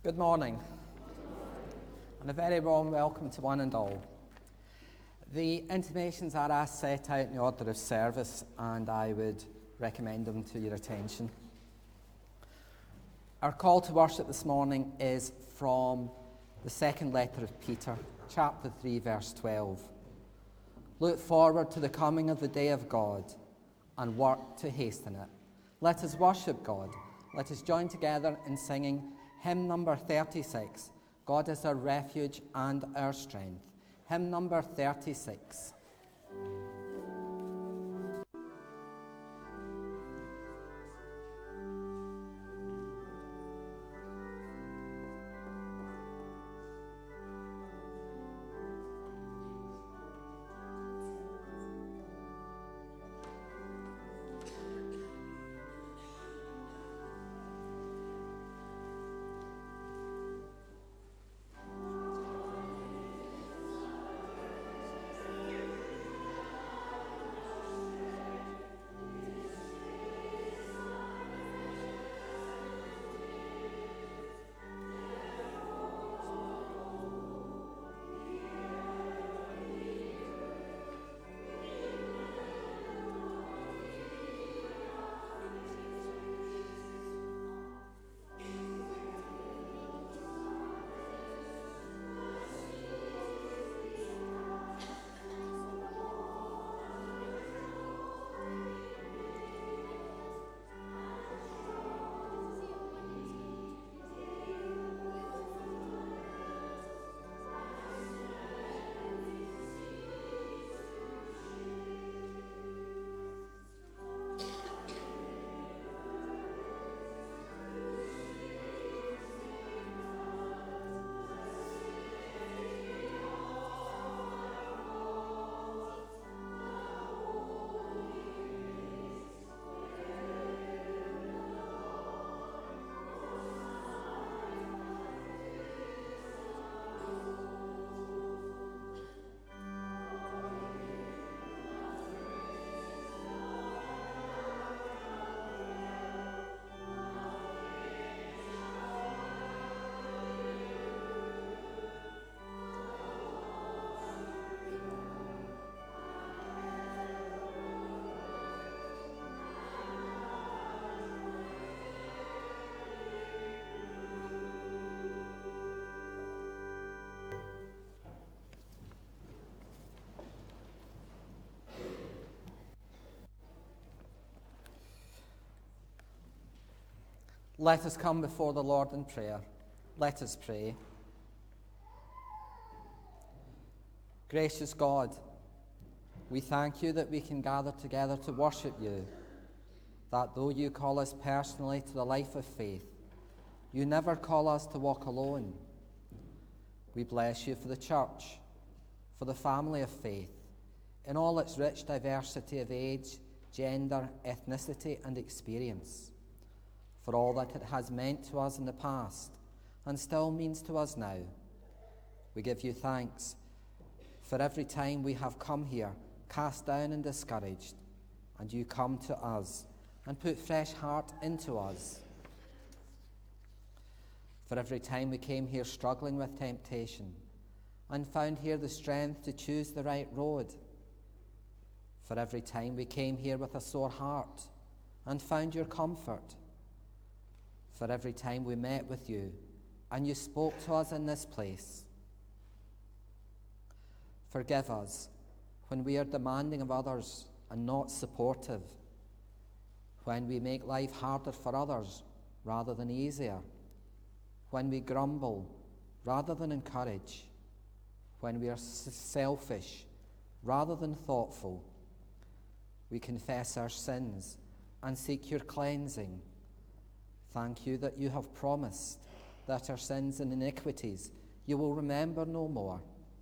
Good morning, and a very warm welcome to one and all. The intimations are as set out in the order of service, and I would recommend them to your attention. Our call to worship this morning is from the second letter of Peter, chapter 3, verse 12. Look forward to the coming of the day of God and work to hasten it. Let us worship God. Let us join together in singing hymn number 36, God is our refuge and our strength. Hymn number 36. Let us come before the Lord in prayer. Let us pray. Gracious God, we thank you that we can gather together to worship you, that though you call us personally to the life of faith, you never call us to walk alone. We bless you for the church, for the family of faith, in all its rich diversity of age, gender, ethnicity, and experience, for all that it has meant to us in the past and still means to us now. We give you thanks for every time we have come here cast down and discouraged, and you come to us and put fresh heart into us. For every time we came here struggling with temptation and found here the strength to choose the right road. For every time we came here with a sore heart and found your comfort. For every time we met with you and you spoke to us in this place. Forgive us when we are demanding of others and not supportive, when we make life harder for others rather than easier, when we grumble rather than encourage, when we are selfish rather than thoughtful. We confess our sins and seek your cleansing. Thank you that you have promised that our sins and iniquities you will remember no more.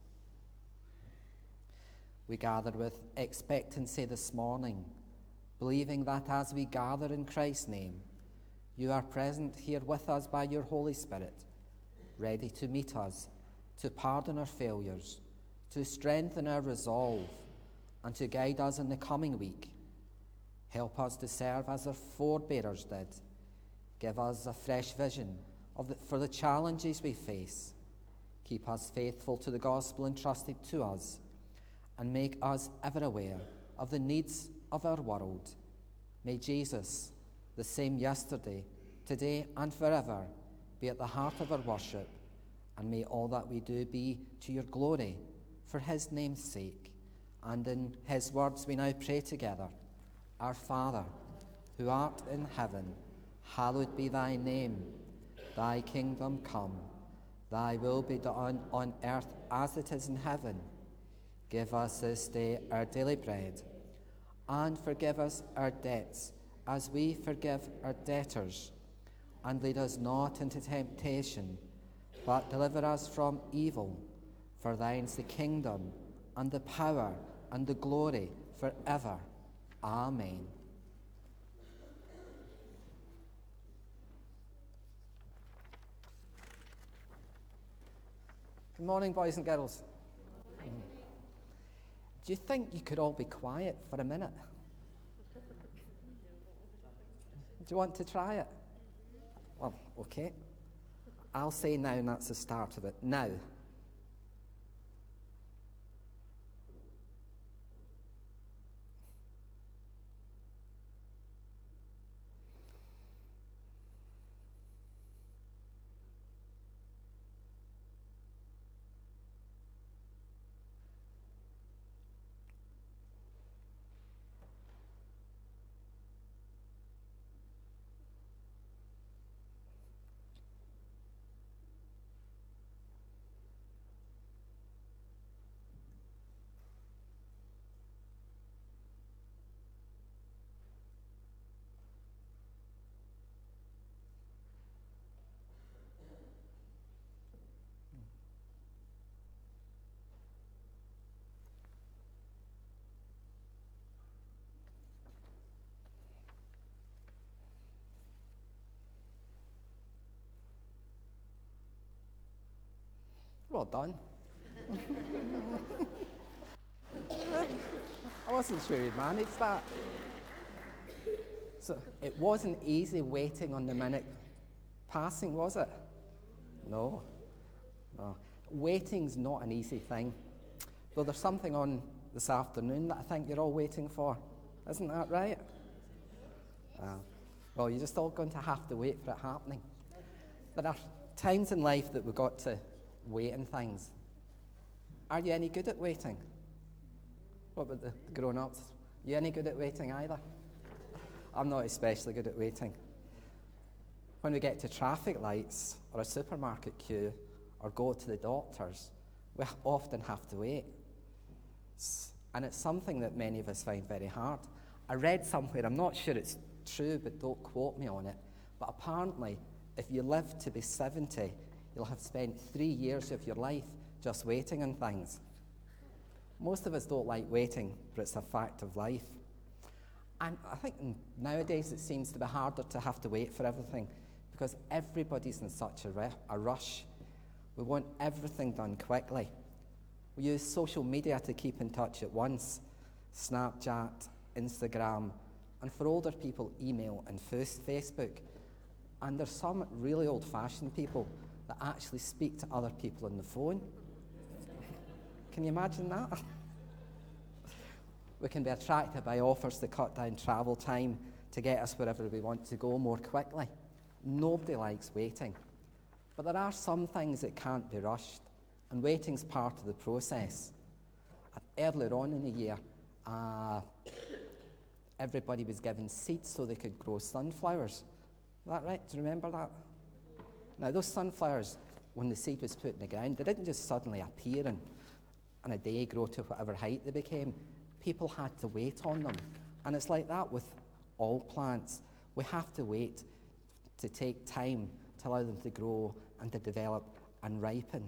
We gather with expectancy this morning, believing that as we gather in Christ's name, you are present here with us by your Holy Spirit, ready to meet us, to pardon our failures, to strengthen our resolve, and to guide us in the coming week. Help us to serve as our forebearers did. Give us a fresh vision for the challenges we face. Keep us faithful to the gospel entrusted to us, and make us ever aware of the needs of our world. May Jesus, the same yesterday, today, and forever, be at the heart of our worship, and may all that we do be to your glory, for his name's sake. And in his words we now pray together. Our Father, who art in heaven, hallowed be thy name. Thy kingdom come, thy will be done on earth as it is in heaven. Give us this day our daily bread, and forgive us our debts, as we forgive our debtors. And lead us not into temptation, but deliver us from evil. For thine is the kingdom, and the power, and the glory, forever. Amen. Good morning, boys and girls. Do you think you could all be quiet for a minute? Do you want to try it? Well, okay. I'll say now, and that's the start of it. Now. Well done. I wasn't sure you'd manage that. So it wasn't easy waiting on the minute passing, was it? No. Waiting's not an easy thing. Though there's something on this afternoon that I think you're all waiting for. Isn't that right? Well, you're just all going to have to wait for it happening. There are times in life that we've got to wait on things. Are you any good at waiting? What about the grown-ups? You any good at waiting either? I'm not especially good at waiting. When we get to traffic lights or a supermarket queue or go to the doctors, we often have to wait. And it's something that many of us find very hard. I read somewhere, I'm not sure it's true, but don't quote me on it, but apparently if you live to be 70, you'll have spent 3 years of your life just waiting on things. Most of us don't like waiting, but it's a fact of life. And I think nowadays it seems to be harder to have to wait for everything because everybody's in such a rush. We want everything done quickly. We use social media to keep in touch at once. Snapchat, Instagram, and for older people, email and Facebook. And there's some really old-fashioned people that actually speak to other people on the phone. Can you imagine that? We can be attracted by offers to cut down travel time to get us wherever we want to go more quickly. Nobody likes waiting. But there are some things that can't be rushed, and waiting's part of the process. Earlier on in the year, everybody was given seeds so they could grow sunflowers. Is that right? Do you remember that? Now, those sunflowers, when the seed was put in the ground, they didn't just suddenly appear and in a day grow to whatever height they became. People had to wait on them. And it's like that with all plants. We have to wait to take time to allow them to grow and to develop and ripen.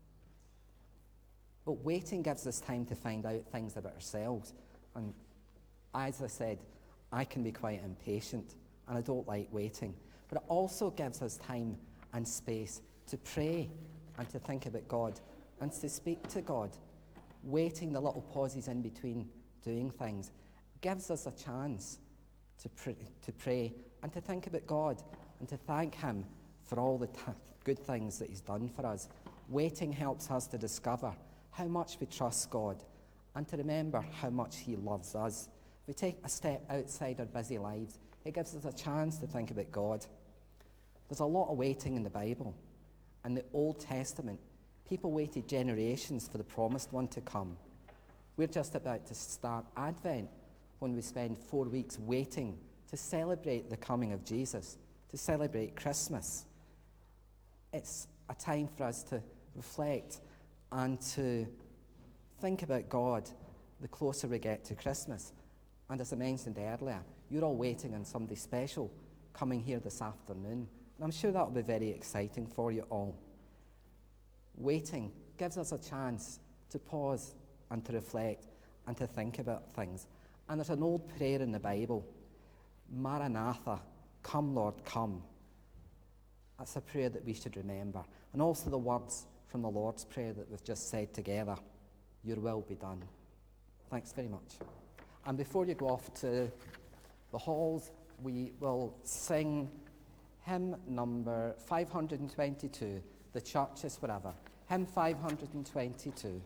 But waiting gives us time to find out things about ourselves. And as I said, I can be quite impatient and I don't like waiting. But it also gives us time and space to pray and to think about God and to speak to God. Waiting, the little pauses in between doing things, gives us a chance to pray and to think about God and to thank Him for all the good things that he's done for us. Waiting helps us to discover how much we trust God and to remember how much he loves us. If we take a step outside our busy lives, it gives us a chance to think about God. There's a lot of waiting in the Bible. In the Old Testament, people waited generations for the promised one to come. We're just about to start Advent when we spend 4 weeks waiting to celebrate the coming of Jesus, to celebrate Christmas. It's a time for us to reflect and to think about God the closer we get to Christmas. And as I mentioned earlier, you're all waiting on somebody special coming here this afternoon. And I'm sure that will be very exciting for you all. Waiting gives us a chance to pause and to reflect and to think about things. And there's an old prayer in the Bible, Maranatha, come Lord, come. That's a prayer that we should remember. And also the words from the Lord's Prayer that we've just said together, your will be done. Thanks very much. And before you go off to the halls, we will sing hymn number 522, The Church is Forever. Hymn 522.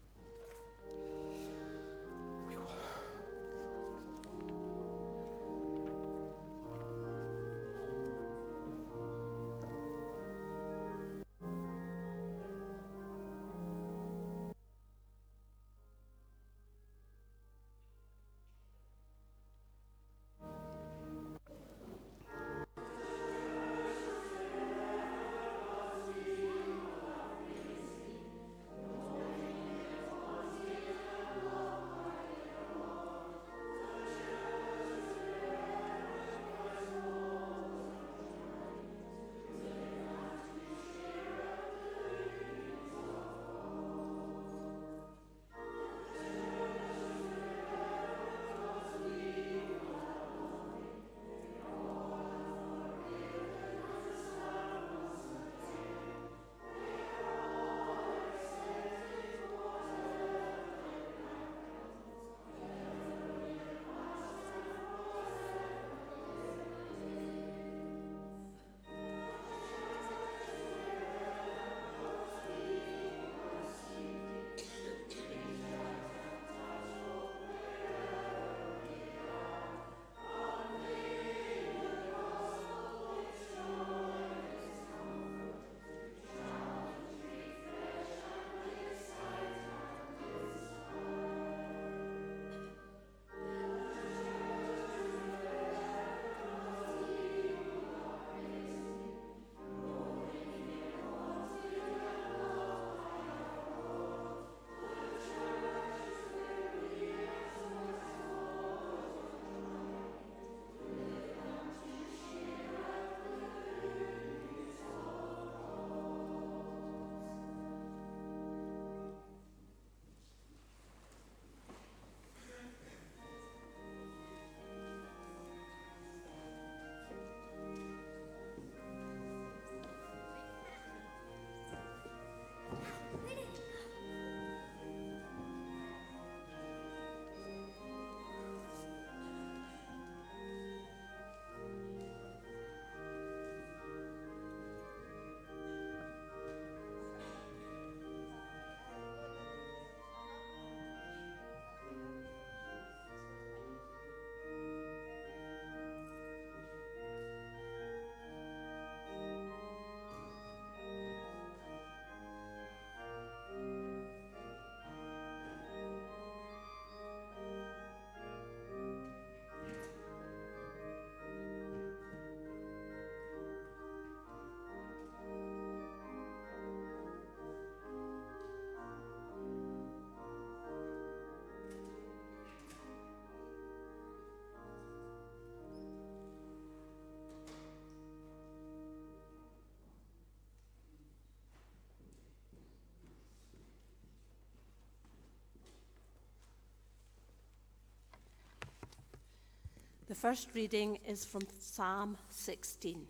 The first reading is from Psalm 16.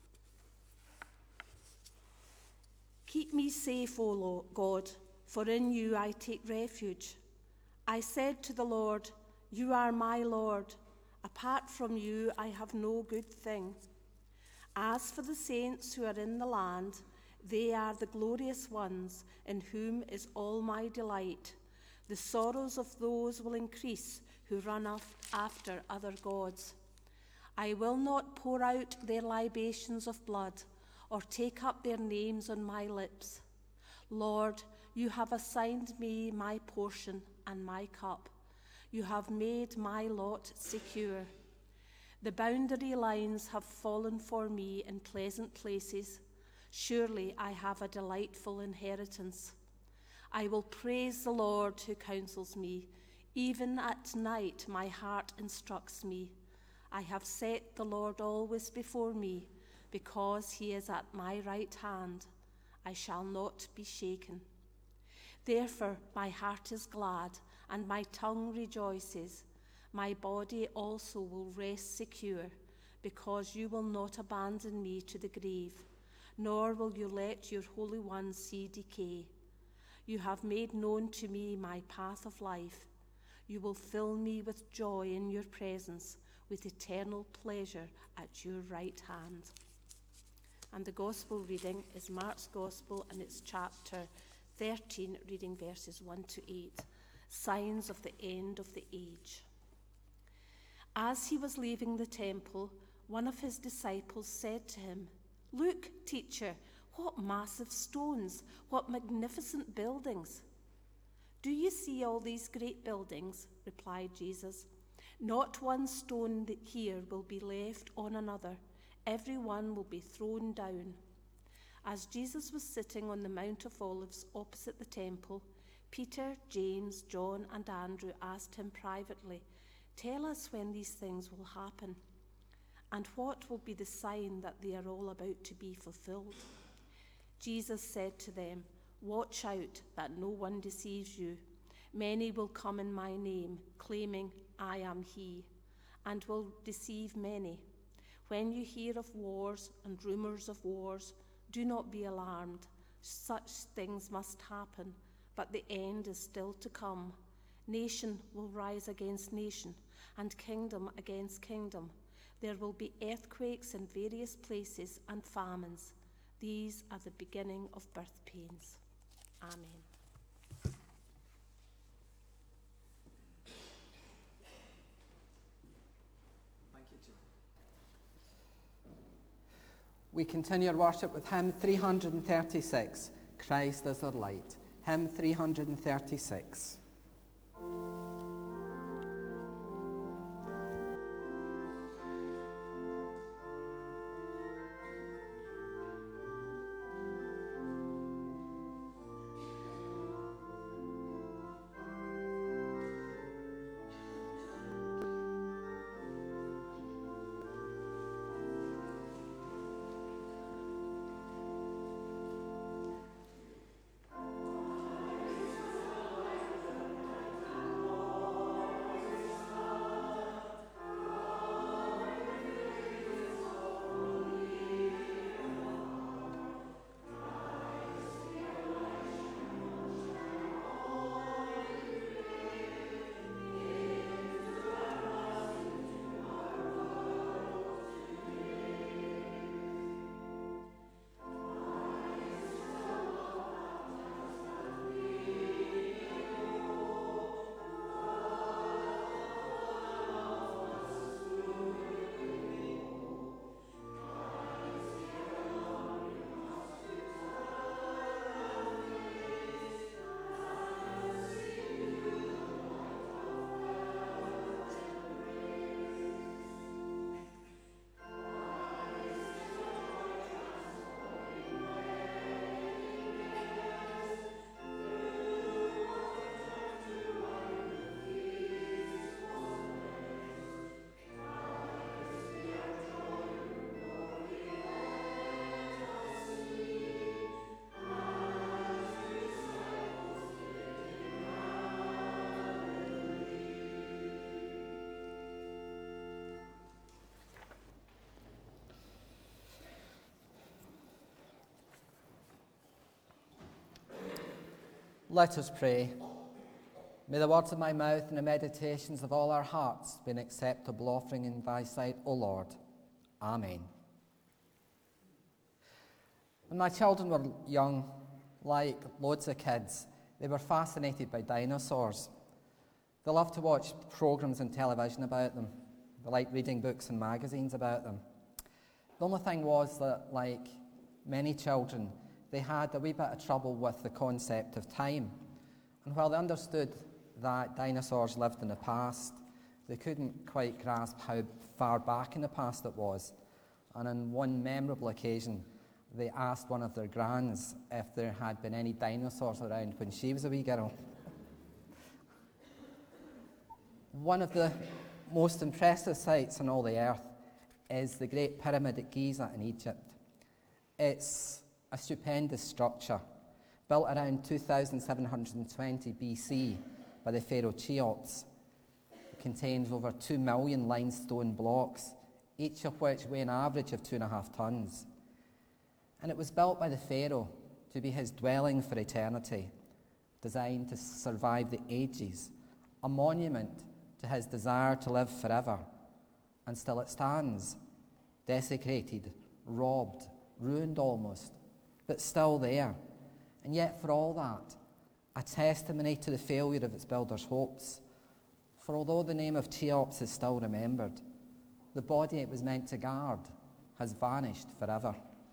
Keep me safe, O God, for in you I take refuge. I said to the Lord, you are my Lord. Apart from you, I have no good thing. As for the saints who are in the land, they are the glorious ones in whom is all my delight. The sorrows of those will increase who run after other gods. I will not pour out their libations of blood or take up their names on my lips. Lord, you have assigned me my portion and my cup. You have made my lot secure. The boundary lines have fallen for me in pleasant places. Surely I have a delightful inheritance. I will praise the Lord who counsels me. Even at night my heart instructs me. I have set the Lord always before me. Because he is at my right hand, I shall not be shaken. Therefore my heart is glad, and my tongue rejoices. My body also will rest secure, because you will not abandon me to the grave, nor will you let your Holy One see decay. You have made known to me my path of life. You will fill me with joy in your presence, with eternal pleasure at your right hand. And the Gospel reading is Mark's Gospel, and it's chapter 13, reading verses 1 to 8, signs of the end of the age. As he was leaving the temple, one of his disciples said to him, "Look, teacher, what massive stones, what magnificent buildings." "Do you see all these great buildings?" replied Jesus. "Not one stone here will be left on another. Every one will be thrown down." As Jesus was sitting on the Mount of Olives opposite the temple, Peter, James, John, and Andrew asked him privately, "Tell us when these things will happen, and what will be the sign that they are all about to be fulfilled?" Jesus said to them, "Watch out that no one deceives you. Many will come in my name, claiming, 'I am he,' and will deceive many. When you hear of wars and rumors of wars, do not be alarmed. Such things must happen, but the end is still to come. Nation will rise against nation, and kingdom against kingdom. There will be earthquakes in various places and famines. These are the beginning of birth pains." Amen. We continue our worship with hymn 336, Christ is our light. Hymn 336. Let us pray. May the words of my mouth and the meditations of all our hearts be an acceptable offering in thy sight, O Lord. Amen. When my children were young, like loads of kids, they were fascinated by dinosaurs. They loved to watch programs on television about them. They liked reading books and magazines about them. The only thing was that, like many children, they had a wee bit of trouble with the concept of time. And while they understood that dinosaurs lived in the past, they couldn't quite grasp how far back in the past it was. And on one memorable occasion, they asked one of their grands if there had been any dinosaurs around when she was a wee girl. One of the most impressive sights on all the earth is the Great Pyramid at Giza in Egypt. It's a stupendous structure built around 2720 BC by the pharaoh Cheops. It contains over 2 million limestone blocks, each of which weigh an average of 2.5 tons. And it was built by the pharaoh to be his dwelling for eternity, designed to survive the ages, a monument to his desire to live forever. And still it stands, desecrated, robbed, ruined almost, but still there. And yet for all that, a testimony to the failure of its builders' hopes. For although the name of Cheops is still remembered, the body it was meant to guard has vanished forever.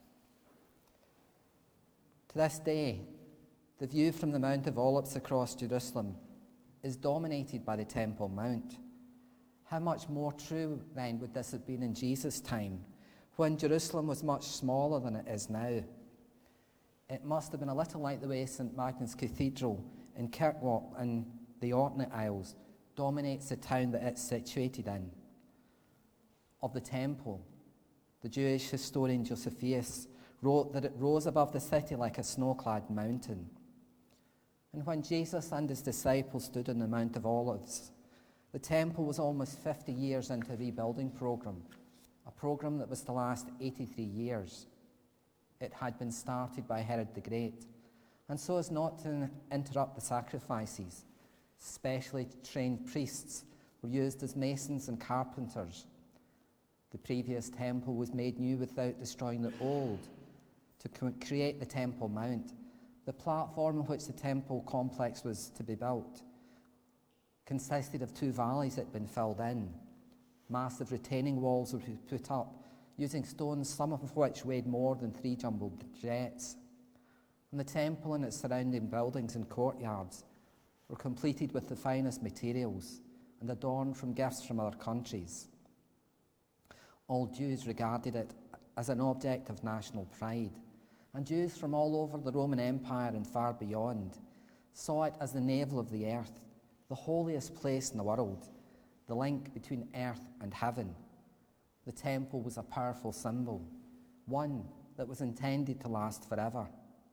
To this day, the view from the Mount of Olives across Jerusalem is dominated by the Temple Mount. How much more true, then, would this have been in Jesus' time, when Jerusalem was much smaller than it is now? It must have been a little like the way St. Magnus Cathedral in Kirkwall in the Orkney Isles dominates the town that it's situated in. Of the temple, the Jewish historian Josephus wrote that it rose above the city like a snow-clad mountain. And when Jesus and his disciples stood on the Mount of Olives, the temple was almost 50 years into a rebuilding program, a program that was to last 83 years. It had been started by Herod the Great, and so as not to interrupt the sacrifices, specially trained priests were used as masons and carpenters. The previous temple was made new without destroying the old, to create the Temple Mount. The platform on which the temple complex was to be built consisted of 2 valleys that had been filled in. Massive retaining walls were put up, using stones, some of which weighed more than 3 jumbled jets. And the temple and its surrounding buildings and courtyards were completed with the finest materials and adorned from gifts from other countries. All Jews regarded it as an object of national pride, and Jews from all over the Roman Empire and far beyond saw it as the navel of the earth, the holiest place in the world, the link between earth and heaven. The temple was a powerful symbol, one that was intended to last forever.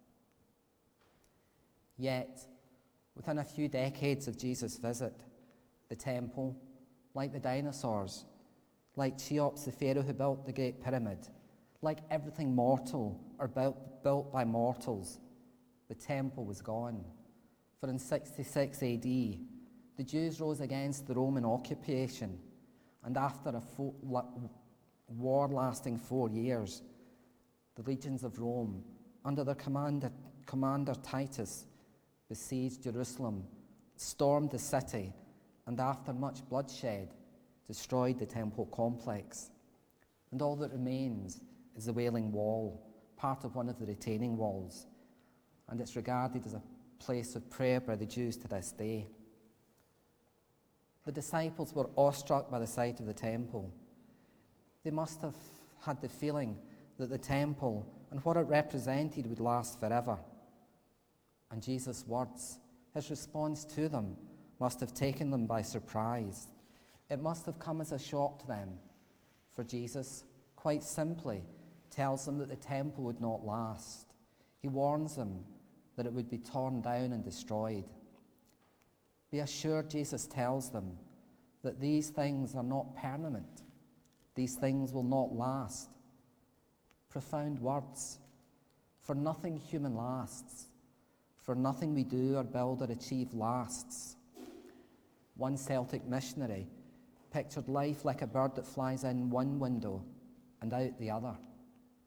Yet, within a few decades of Jesus' visit, the temple, like the dinosaurs, like Cheops the pharaoh who built the Great Pyramid, like everything mortal or built by mortals, the temple was gone. For in 66 AD, the Jews rose against the Roman occupation, and after a war lasting 4 years, the legions of Rome, under their commander Titus, besieged Jerusalem, stormed the city, and after much bloodshed, destroyed the temple complex. And all that remains is the Wailing Wall, part of one of the retaining walls, and it's regarded as a place of prayer by the Jews to this day. The disciples were awestruck by the sight of the temple. They must have had the feeling that the temple and what it represented would last forever. And Jesus' words, his response to them, must have taken them by surprise. It must have come as a shock to them, for Jesus, quite simply, tells them that the temple would not last. He warns them that it would be torn down and destroyed. Be assured, Jesus tells them, that these things are not permanent. These things will not last. Profound words. For nothing human lasts. For nothing we do or build or achieve lasts. One Celtic missionary pictured life like a bird that flies in one window and out the other.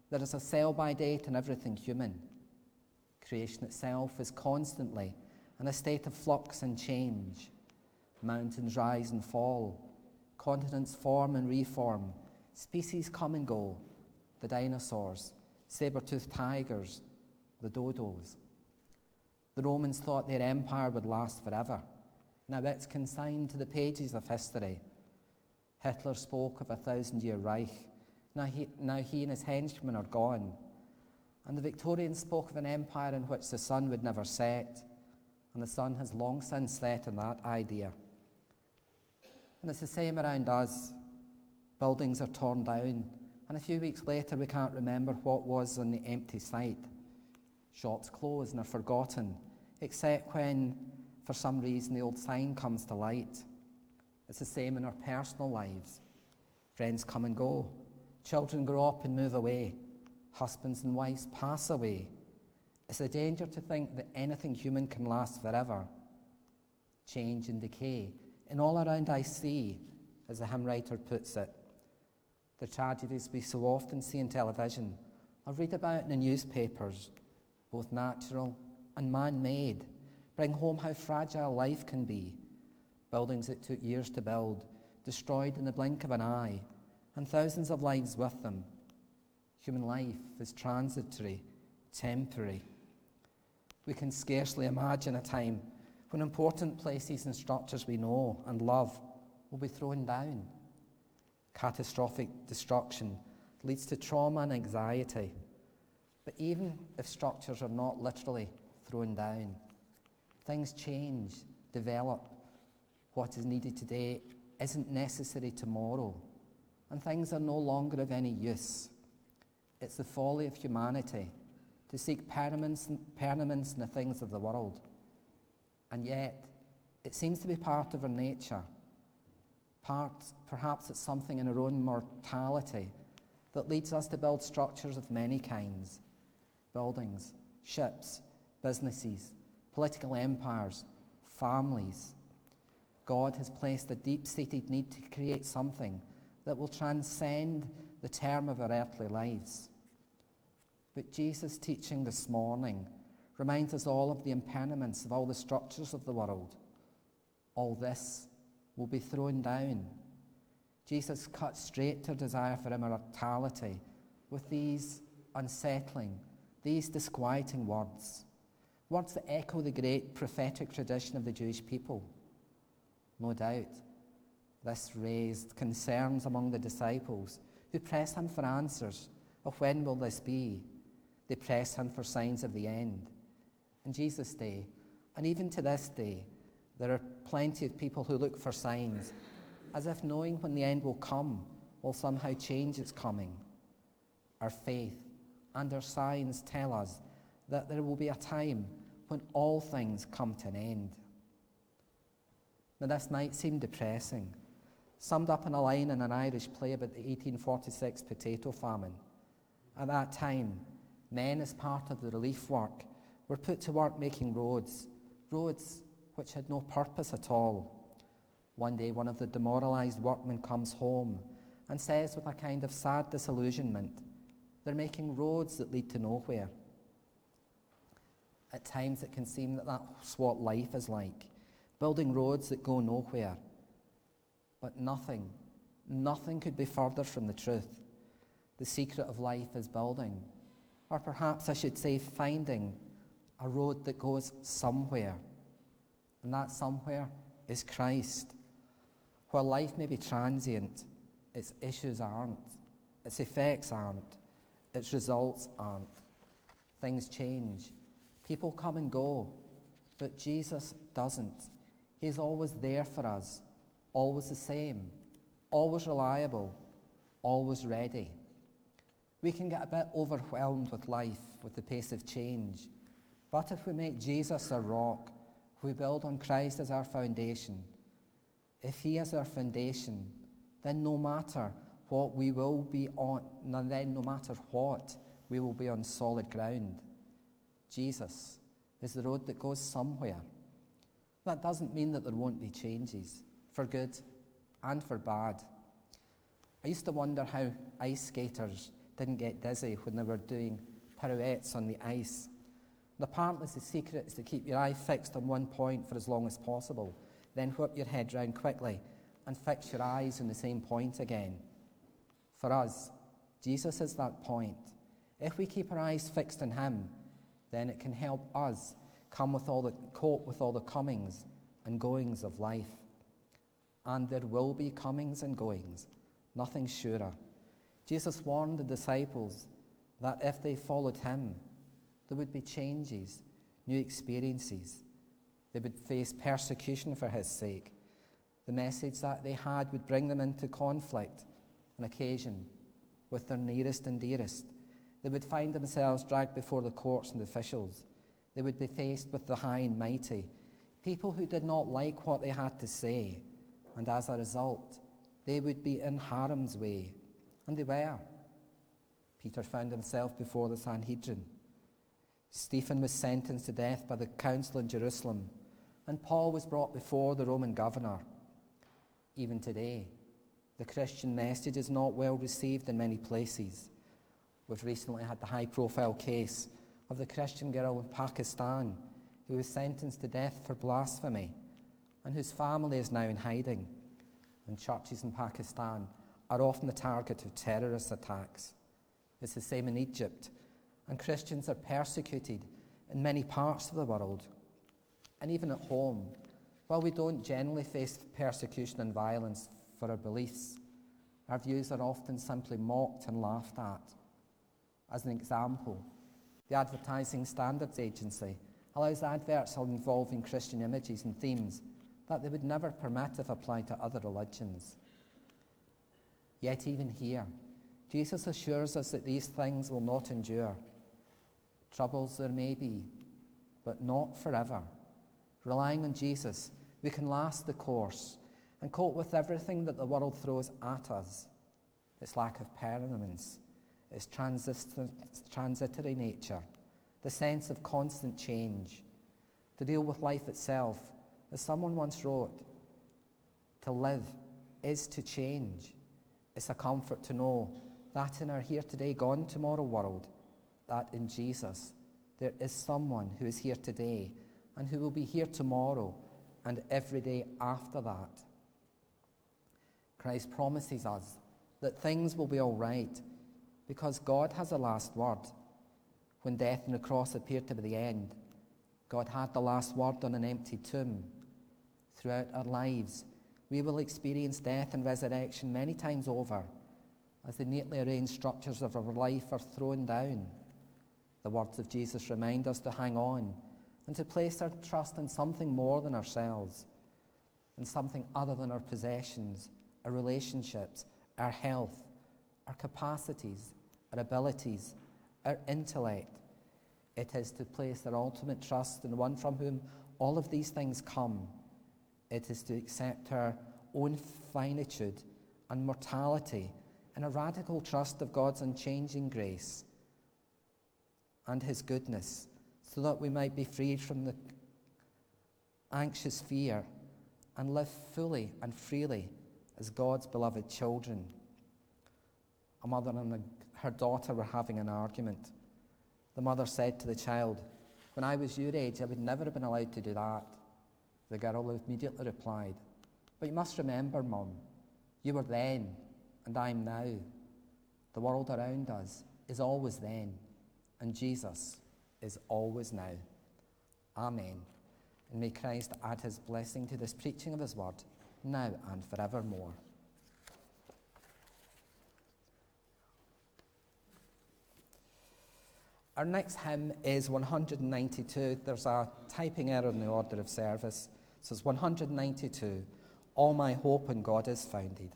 There is a sell-by date in everything human. Creation itself is constantly in a state of flux and change. Mountains rise and fall. Continents form and reform. Species come and go. The dinosaurs, saber-toothed tigers, the dodos. The Romans thought their empire would last forever. Now it's consigned to the pages of history. Hitler spoke of a 1,000-year Reich. Now he and his henchmen are gone. And the Victorians spoke of an empire in which the sun would never set. And the sun has long since set in that idea. And it's the same around us. Buildings are torn down, and a few weeks later we can't remember what was on the empty site. Shops close and are forgotten, except when, for some reason, the old sign comes to light. It's the same in our personal lives. Friends come and go. Children grow up and move away. Husbands and wives pass away. It's a danger to think that anything human can last forever. Change and decay, and all around I see, as the hymn writer puts it. The tragedies we so often see in television or read about in the newspapers, both natural and man-made, bring home how fragile life can be. Buildings that took years to build, destroyed in the blink of an eye, and thousands of lives with them. Human life is transitory, temporary. We can scarcely imagine a time when important places and structures we know and love will be thrown down. Catastrophic destruction leads to trauma and anxiety. But even if structures are not literally thrown down, things change, develop. What is needed today isn't necessary tomorrow, and things are no longer of any use. It's the folly of humanity to seek permanence in the things of the world. And yet, it seems to be part of our nature. Perhaps it's something in our own mortality that leads us to build structures of many kinds. Buildings, ships, businesses, political empires, families. God has placed a deep-seated need to create something that will transcend the term of our earthly lives. But Jesus' teaching this morning reminds us all of the impermanence of all the structures of the world. All this will be thrown down. Jesus cuts straight to desire for immortality with these unsettling, these disquieting words. Words that echo the great prophetic tradition of the Jewish people. No doubt, this raised concerns among the disciples who press him for answers of when will this be. They press him for signs of the end. In Jesus' day, and even to this day, there are plenty of people who look for signs, as if knowing when the end will come will somehow change its coming. Our faith and our signs tell us that there will be a time when all things come to an end. Now, this might seem depressing, summed up in a line in an Irish play about the 1846 potato famine. At that time, men, as part of the relief work, were put to work making roads which had no purpose at all. One day, one of the demoralised workmen comes home and says with a kind of sad disillusionment, "They're making roads that lead to nowhere." At times it can seem that that's what life is like, building roads that go nowhere. But nothing could be further from the truth. The secret of life is building, or perhaps I should say finding, a road that goes somewhere. And that somewhere is Christ. While life may be transient, its issues aren't, its effects aren't, its results aren't. Things change. People come and go, but Jesus doesn't. He's always there for us, always the same, always reliable, always ready. We can get a bit overwhelmed with life, with the pace of change. But if we make Jesus our rock, if we build on Christ as our foundation, if he is our foundation, then no matter what, we will be on solid ground. Jesus is the road that goes somewhere. That doesn't mean that there won't be changes, for good and for bad. I used to wonder how ice skaters didn't get dizzy when they were doing pirouettes on the ice. And apparently the secret is to keep your eye fixed on one point for as long as possible, then whip your head round quickly and fix your eyes on the same point again. For us, Jesus is that point. If we keep our eyes fixed on him, then it can help us cope with all the comings and goings of life. And there will be comings and goings, nothing surer. Jesus warned the disciples that if they followed him, there would be changes, new experiences. They would face persecution for his sake. The message that they had would bring them into conflict on occasion with their nearest and dearest. They would find themselves dragged before the courts and officials. They would be faced with the high and mighty, people who did not like what they had to say, and as a result, they would be in harm's way. And they were. Peter found himself before the Sanhedrin. Stephen was sentenced to death by the council in Jerusalem, and Paul was brought before the Roman governor. Even today, the Christian message is not well received in many places. We've recently had the high-profile case of the Christian girl in Pakistan who was sentenced to death for blasphemy and whose family is now in hiding. And churches in Pakistan are often the target of terrorist attacks. It's the same in Egypt, and Christians are persecuted in many parts of the world. And even at home, while we don't generally face persecution and violence for our beliefs, our views are often simply mocked and laughed at. As an example, the Advertising Standards Agency allows adverts involving Christian images and themes that they would never permit if applied to other religions. Yet even here, Jesus assures us that these things will not endure. Troubles there may be, but not forever. Relying on Jesus, we can last the course and cope with everything that the world throws at us. Its lack of permanence, its transitory nature, the sense of constant change. To deal with life itself, as someone once wrote, to live is to change. It's a comfort to know that in our here today, gone tomorrow world, that in Jesus there is someone who is here today and who will be here tomorrow and every day after that. Christ promises us that things will be all right because God has the last word. When death on the cross appeared to be the end, God had the last word on an empty tomb. Throughout our lives, we will experience death and resurrection many times over as the neatly arranged structures of our life are thrown down. The words of Jesus remind us to hang on and to place our trust in something more than ourselves, in something other than our possessions, our relationships, our health, our capacities, our abilities, our intellect. It is to place our ultimate trust in one from whom all of these things come. It is to accept our own finitude and mortality in a radical trust of God's unchanging grace and his goodness, so that we might be freed from the anxious fear and live fully and freely as God's beloved children. A mother and her daughter were having an argument. The mother said to the child, "When I was your age, I would never have been allowed to do that." The girl immediately replied, "But you must remember, Mum, you were then and I'm now. The world around us is always then, and Jesus is always now." Amen. And may Christ add his blessing to this preaching of his word, now and forevermore. Our next hymn is 192. There's a typing error in the order of service. It says 192, "All my hope in God is founded."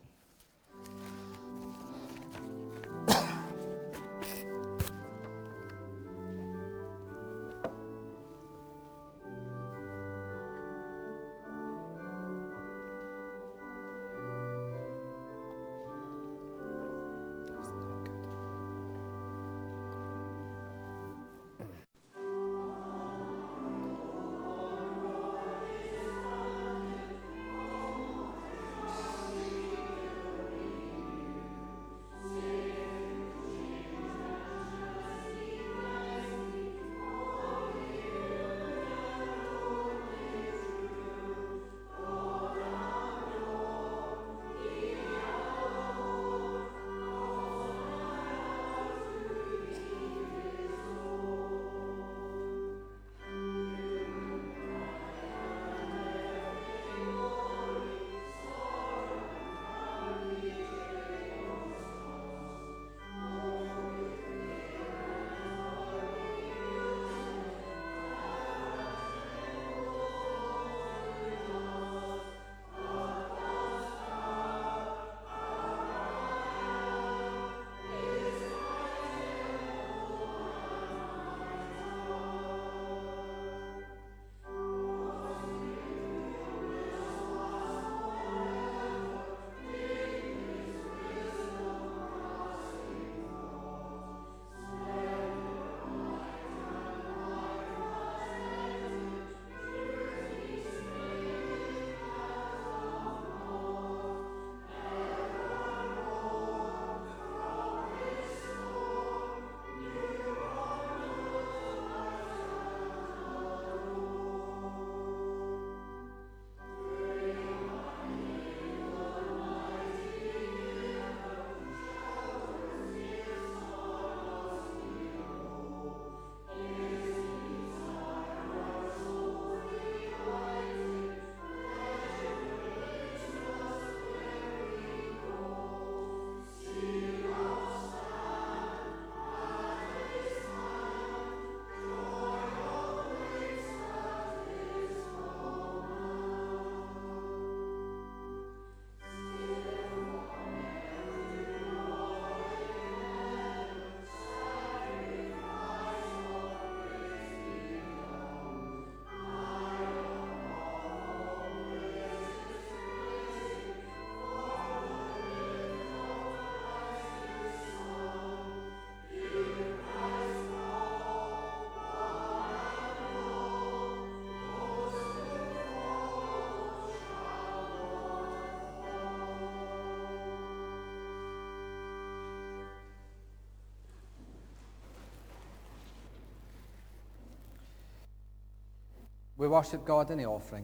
We worship God in the offering.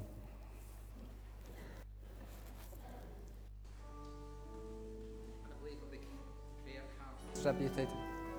And I believe will be prayer cards distributed.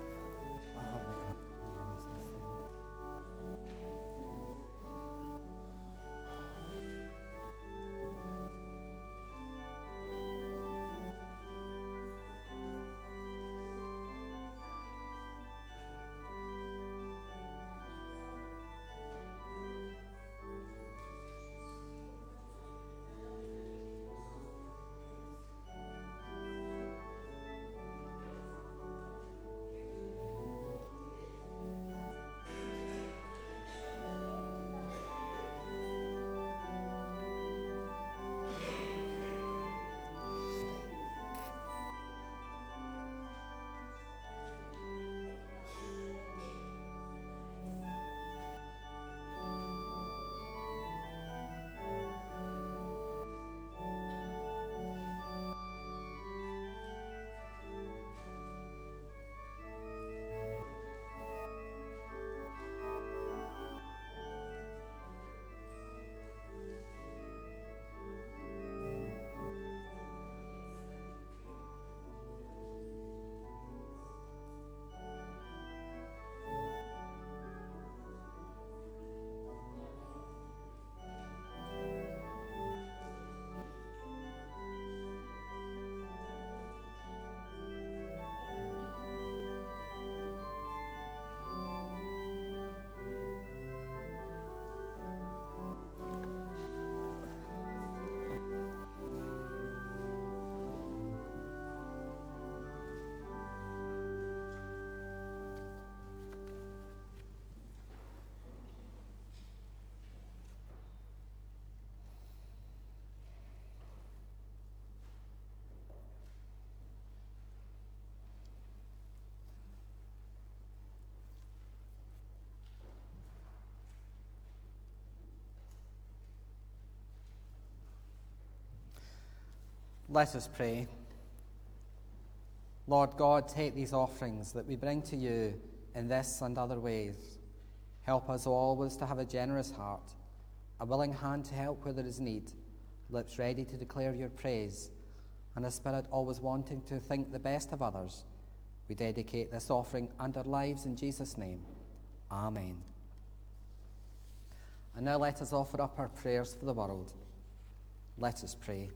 Let us pray. Lord God, take these offerings that we bring to you in this and other ways. Help us always to have a generous heart, a willing hand to help where there is need, lips ready to declare your praise, and a spirit always wanting to think the best of others. We dedicate this offering and our lives in Jesus' name. Amen. And now let us offer up our prayers for the world. Let us pray.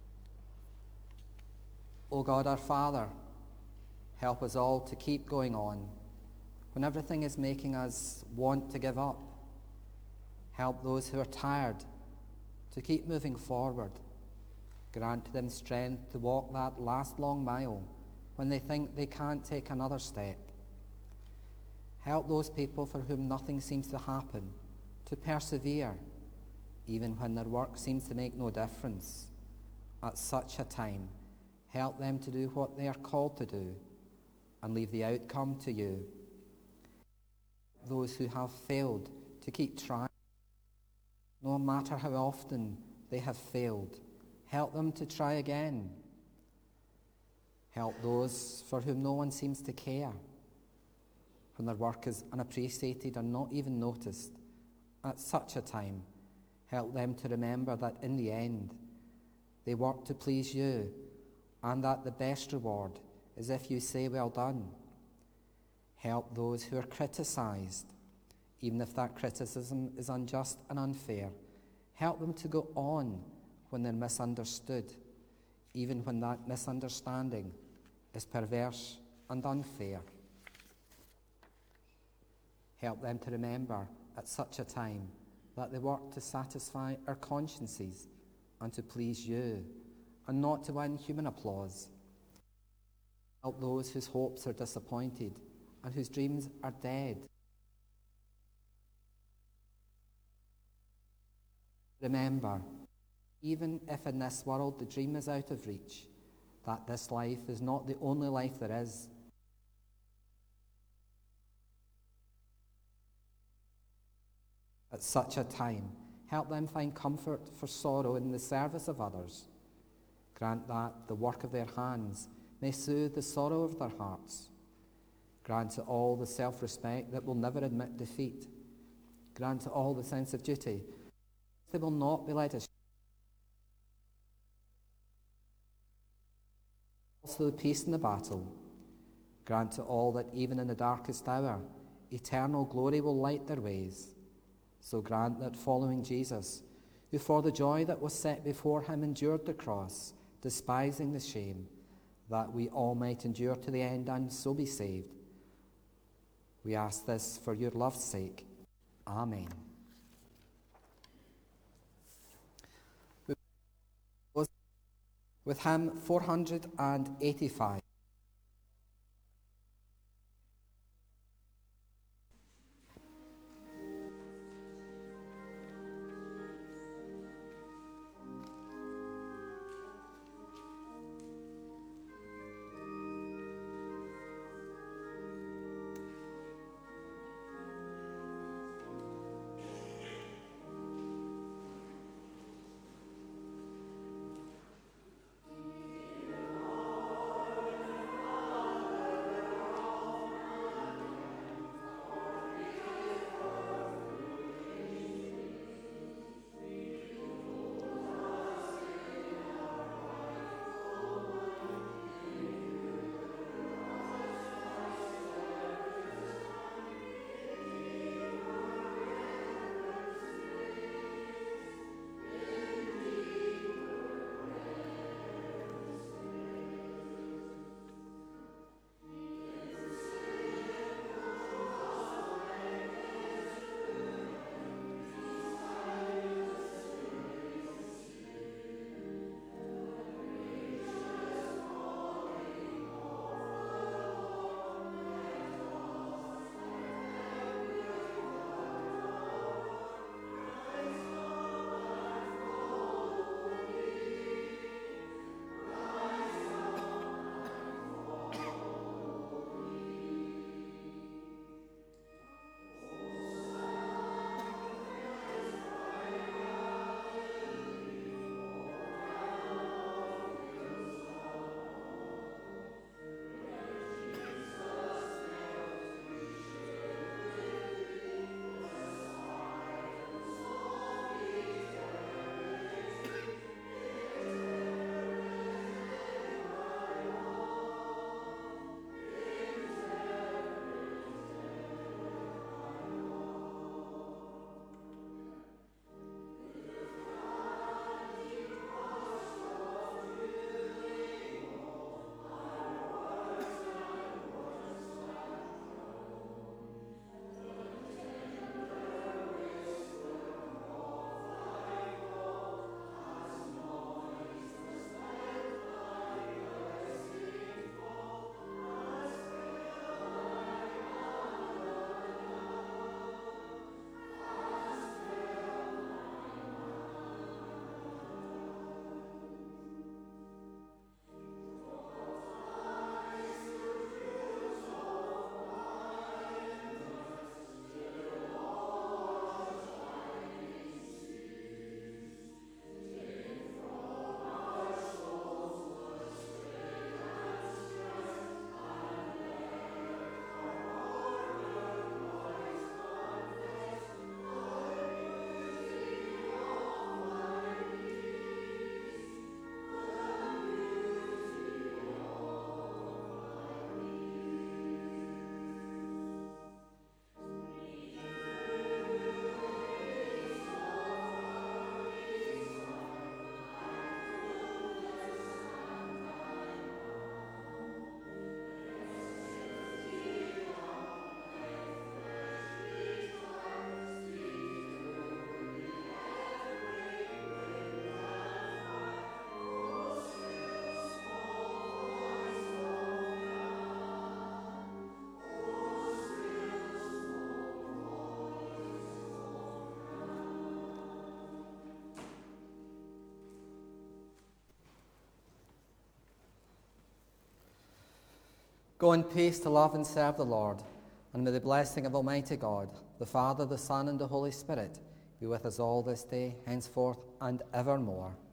O God, our Father, help us all to keep going on when everything is making us want to give up. Help those who are tired to keep moving forward. Grant them strength to walk that last long mile when they think they can't take another step. Help those people for whom nothing seems to happen to persevere, even when their work seems to make no difference. At such a time, help them to do what they are called to do and leave the outcome to you. Those who have failed to keep trying, no matter how often they have failed, help them to try again. Help those for whom no one seems to care, when their work is unappreciated or not even noticed. At such a time, help them to remember that in the end, they work to please you, and that the best reward is if you say, "Well done." Help those who are criticised, even if that criticism is unjust and unfair. Help them to go on when they're misunderstood, even when that misunderstanding is perverse and unfair. Help them to remember at such a time that they work to satisfy our consciences and to please you, and not to win human applause. Help those whose hopes are disappointed and whose dreams are dead. Remember, even if in this world the dream is out of reach, that this life is not the only life there is. At such a time, help them find comfort for sorrow in the service of others. Grant that the work of their hands may soothe the sorrow of their hearts. Grant to all the self-respect that will never admit defeat. grant to all the sense of duty. They will not be led astray. Also the peace in the battle. Grant to all that even in the darkest hour, eternal glory will light their ways. So grant that following Jesus, who for the joy that was set before him endured the cross, despising the shame, that we all might endure to the end and so be saved. We ask this for your love's sake. Amen. With hymn 485. Go in peace to love and serve the Lord, and may the blessing of Almighty God, the Father, the Son, and the Holy Spirit be with us all this day, henceforth, and evermore.